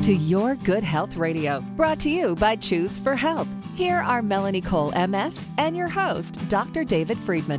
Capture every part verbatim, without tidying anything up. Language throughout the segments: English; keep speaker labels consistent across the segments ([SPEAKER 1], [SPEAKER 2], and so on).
[SPEAKER 1] to Your Good Health Radio, brought to you by Choose for Health. Here are Melanie Cole, M S, and your host, Doctor David Friedman.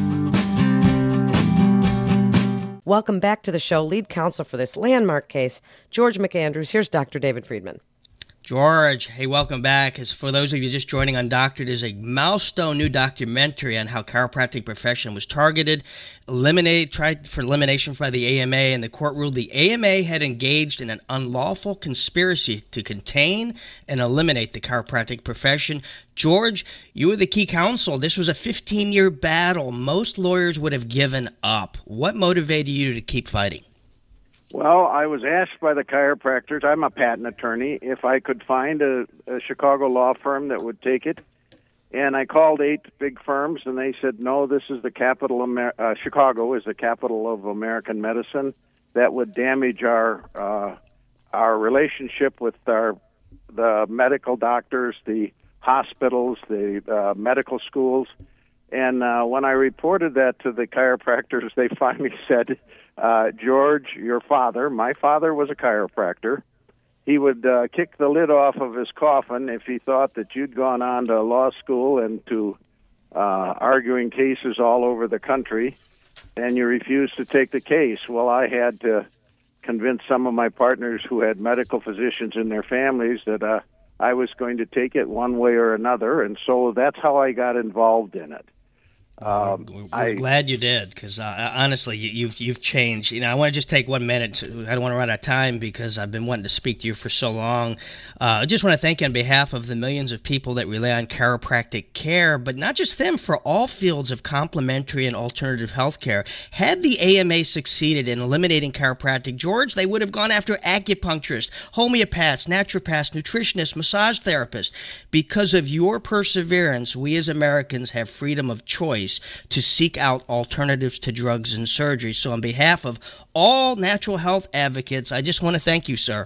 [SPEAKER 2] Welcome back to the show. Lead counsel for this landmark case, George McAndrews. Here's Doctor David Friedman.
[SPEAKER 3] George, hey, welcome back. As for those of you just joining on Doctor, there's a milestone new documentary on how chiropractic profession was targeted, eliminated, tried for elimination by the A M A, and the court ruled the A M A had engaged in an unlawful conspiracy to contain and eliminate the chiropractic profession. George, you were the key counsel. This was a fifteen-year battle. Most lawyers would have given up. What motivated you to keep fighting?
[SPEAKER 4] Well, I was asked by the chiropractors, I'm a patent attorney, if I could find a, a Chicago law firm that would take it. And I called eight big firms, and they said, no, this is the capital, Amer- uh, Chicago is the capital of American medicine. That would damage our uh, our relationship with our the medical doctors, the hospitals, the uh, medical schools. And uh, when I reported that to the chiropractors, they finally said, uh, George, your father, my father was a chiropractor. He would uh, kick the lid off of his coffin if he thought that you'd gone on to law school and to uh, arguing cases all over the country, and you refused to take the case. Well, I had to convince some of my partners who had medical physicians in their families that uh, I was going to take it one way or another, and so that's how I got involved in it.
[SPEAKER 3] Um, We're I, glad you did, because uh, honestly, you, you've you've changed. You know, I want to just take one minute. To, I don't want to run out of time because I've been wanting to speak to you for so long. Uh, I just want to thank you on behalf of the millions of people that rely on chiropractic care, but not just them, for all fields of complementary and alternative health care. Had the A M A succeeded in eliminating chiropractic, George, they would have gone after acupuncturists, homeopaths, naturopaths, nutritionists, massage therapists. Because of your perseverance, we as Americans have freedom of choice to seek out alternatives to drugs and surgery. So on behalf of all natural health advocates, I just want to thank you, sir.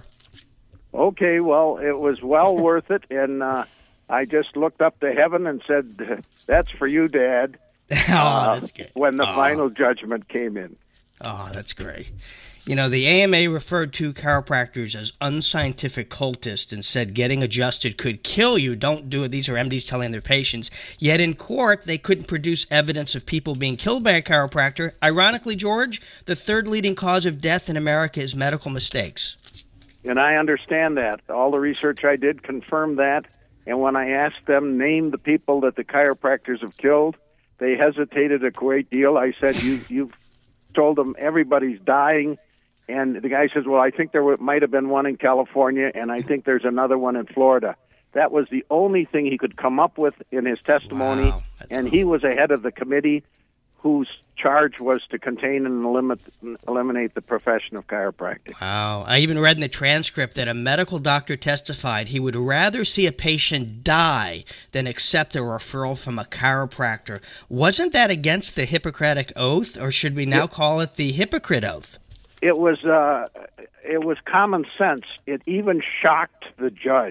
[SPEAKER 4] Okay, well, it was well worth it, and uh, I just looked up to heaven and said, that's for you, Dad,
[SPEAKER 3] oh,
[SPEAKER 4] uh,
[SPEAKER 3] that's good.
[SPEAKER 4] when the
[SPEAKER 3] oh.
[SPEAKER 4] final judgment came in.
[SPEAKER 3] Oh, that's great. You know, the A M A referred to chiropractors as unscientific cultists and said getting adjusted could kill you. Don't do it. These are M Ds telling their patients. Yet in court, they couldn't produce evidence of people being killed by a chiropractor. Ironically, George, the third leading cause of death in America is medical mistakes.
[SPEAKER 4] And I understand that. All the research I did confirmed that. And when I asked them, name the people that the chiropractors have killed, they hesitated a great deal. I said, you, you've told them everybody's dying. And the guy says, well, I think there w- might have been one in California, and I think there's another one in Florida. That was the only thing he could come up with in his testimony,
[SPEAKER 3] wow,
[SPEAKER 4] and
[SPEAKER 3] cool.
[SPEAKER 4] He was ahead of the committee whose charge was to contain and limit, eliminate the profession of chiropractic.
[SPEAKER 3] Wow. I even read in the transcript that a medical doctor testified he would rather see a patient die than accept a referral from a chiropractor. Wasn't that against the Hippocratic Oath, or should we now yeah. call it the Hypocrite Oath?
[SPEAKER 4] It was uh, it was common sense. It even shocked the judge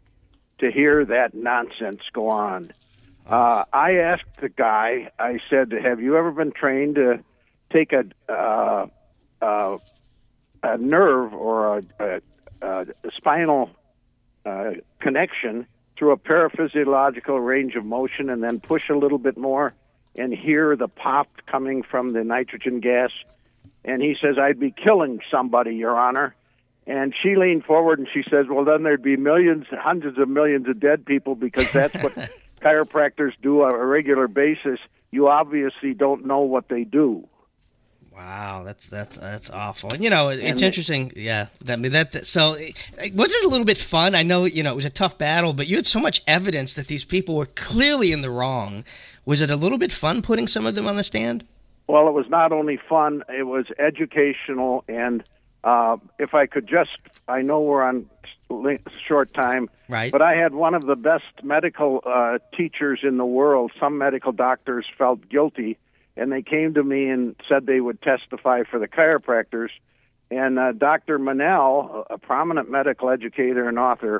[SPEAKER 4] to hear that nonsense go on. Uh, I asked the guy, I said, have you ever been trained to take a uh, uh, a nerve or a, a, a spinal uh, connection through a paraphysiological range of motion and then push a little bit more and hear the pop coming from the nitrogen gas? And he says, I'd be killing somebody, Your Honor. And she leaned forward and she says, well, then there'd be millions, hundreds of millions of dead people, because that's what chiropractors do on a regular basis. You obviously don't know what they do.
[SPEAKER 3] Wow, that's that's that's awful. And, you know, it's
[SPEAKER 4] and,
[SPEAKER 3] interesting. Yeah, I mean that, that. So, was it a little bit fun? I know, you know, it was a tough battle, but you had so much evidence that these people were clearly in the wrong. Was it a little bit fun putting some of them on the stand?
[SPEAKER 4] Well, it was not only fun, it was educational, and uh, if I could just, I know we're on short time,
[SPEAKER 3] right?
[SPEAKER 4] But I had one of the best medical uh, teachers in the world. Some medical doctors felt guilty, and they came to me and said they would testify for the chiropractors. And uh, Doctor Manel, a prominent medical educator and author,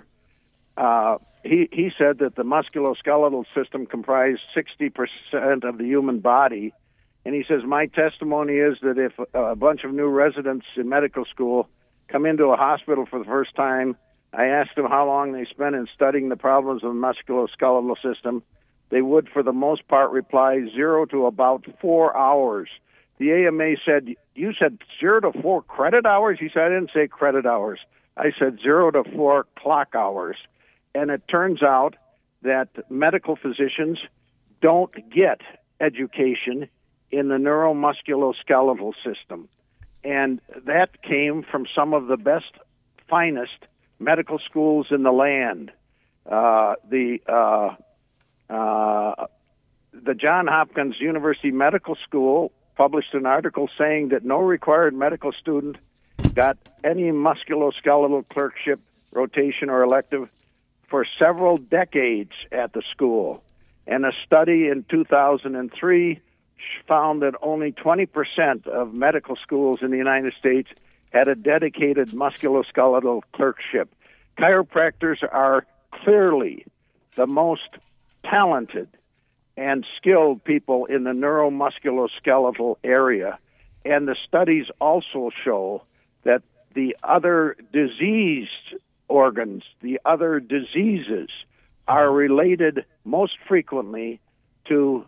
[SPEAKER 4] uh, he, he said that the musculoskeletal system comprised sixty percent of the human body. And he says, my testimony is that if a bunch of new residents in medical school come into a hospital for the first time. I asked them how long they spent in studying the problems of the musculoskeletal system. They would, for the most part, reply zero to about four hours. The A M A said, you said zero to four credit hours? He said, I didn't say credit hours. I said zero to four clock hours. And it turns out that medical physicians don't get education in the neuromusculoskeletal system. And that came from some of the best, finest medical schools in the land. Uh, the uh, uh, the Johns Hopkins University Medical School published an article saying that no required medical student got any musculoskeletal clerkship, rotation, or elective for several decades at the school. And a study in two thousand three found that only twenty percent of medical schools in the United States had a dedicated musculoskeletal clerkship. Chiropractors are clearly the most talented and skilled people in the neuromusculoskeletal area. And the studies also show that the other diseased organs, the other diseases, are related most frequently to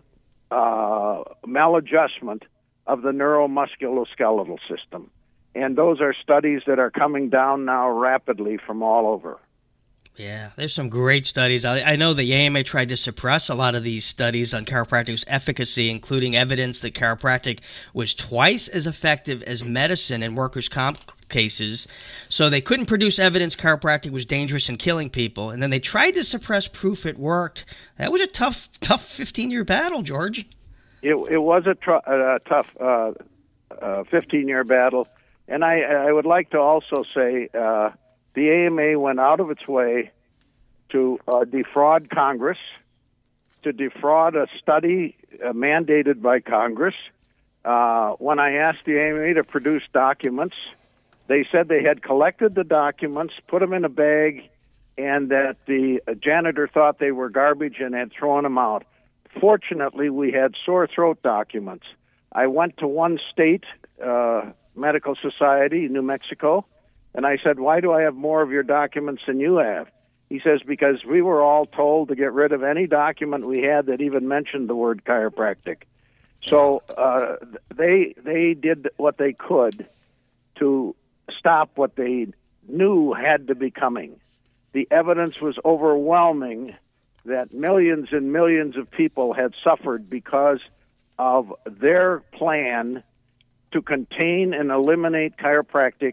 [SPEAKER 4] uh, maladjustment of the neuromusculoskeletal system. And those are studies that are coming down now rapidly from all over.
[SPEAKER 3] Yeah, there's some great studies. I, I know the A M A tried to suppress a lot of these studies on chiropractic's efficacy, including evidence that chiropractic was twice as effective as medicine in workers' comp cases. So they couldn't produce evidence chiropractic was dangerous and killing people. And then they tried to suppress proof it worked. That was a tough, tough fifteen-year battle, George.
[SPEAKER 4] It, it was a tr- uh, tough uh, uh, fifteen-year battle. And I, I would like to also say uh, the A M A went out of its way to uh, defraud Congress, to defraud a study uh, mandated by Congress. Uh, when I asked the A M A to produce documents, they said they had collected the documents, put them in a bag, and that the janitor thought they were garbage and had thrown them out. Fortunately, we had sore throat documents. I went to one state uh, medical society, New Mexico, and I said, why do I have more of your documents than you have? He says, because we were all told to get rid of any document we had that even mentioned the word chiropractic. So uh, they they did what they could to stop what they knew had to be coming. The evidence was overwhelming that millions and millions of people had suffered because of their plan to contain and eliminate chiropractic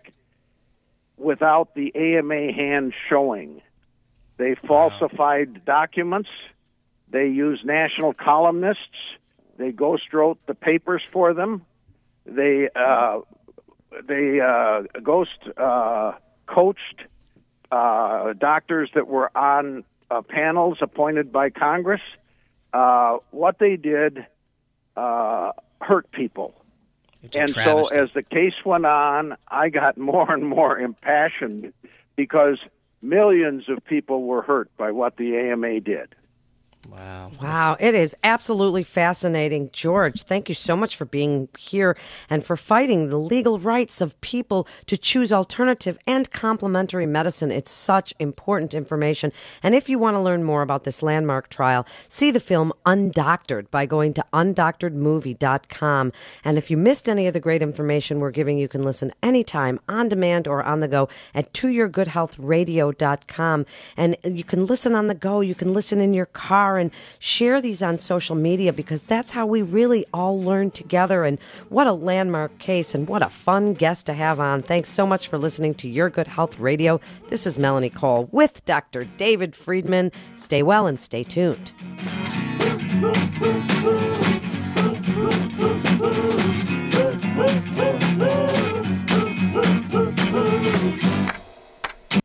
[SPEAKER 4] without the A M A hand showing. They falsified documents. They used national columnists. They ghost wrote the papers for them. They uh, they uh, ghost uh, coached uh, doctors that were on uh, panels appointed by Congress. Uh, what they did uh, hurt people. And so as the case went on, I got more and more impassioned because millions of people were hurt by what the A M A did.
[SPEAKER 3] Wow.
[SPEAKER 2] Wow. It is absolutely fascinating. George, thank you so much for being here and for fighting the legal rights of people to choose alternative and complementary medicine. It's such important information. And if you want to learn more about this landmark trial, see the film Undoctored by going to undoctored movie dot com. And if you missed any of the great information we're giving, you can listen anytime, on demand or on the go, at to your good health radio dot com. And you can listen on the go. You can listen in your car and share these on social media, because that's how we really all learn together. And what a landmark case, and what a fun guest to have on. Thanks so much for listening to Your Good Health Radio. This is Melanie Cole with Doctor David Friedman. Stay well and stay tuned.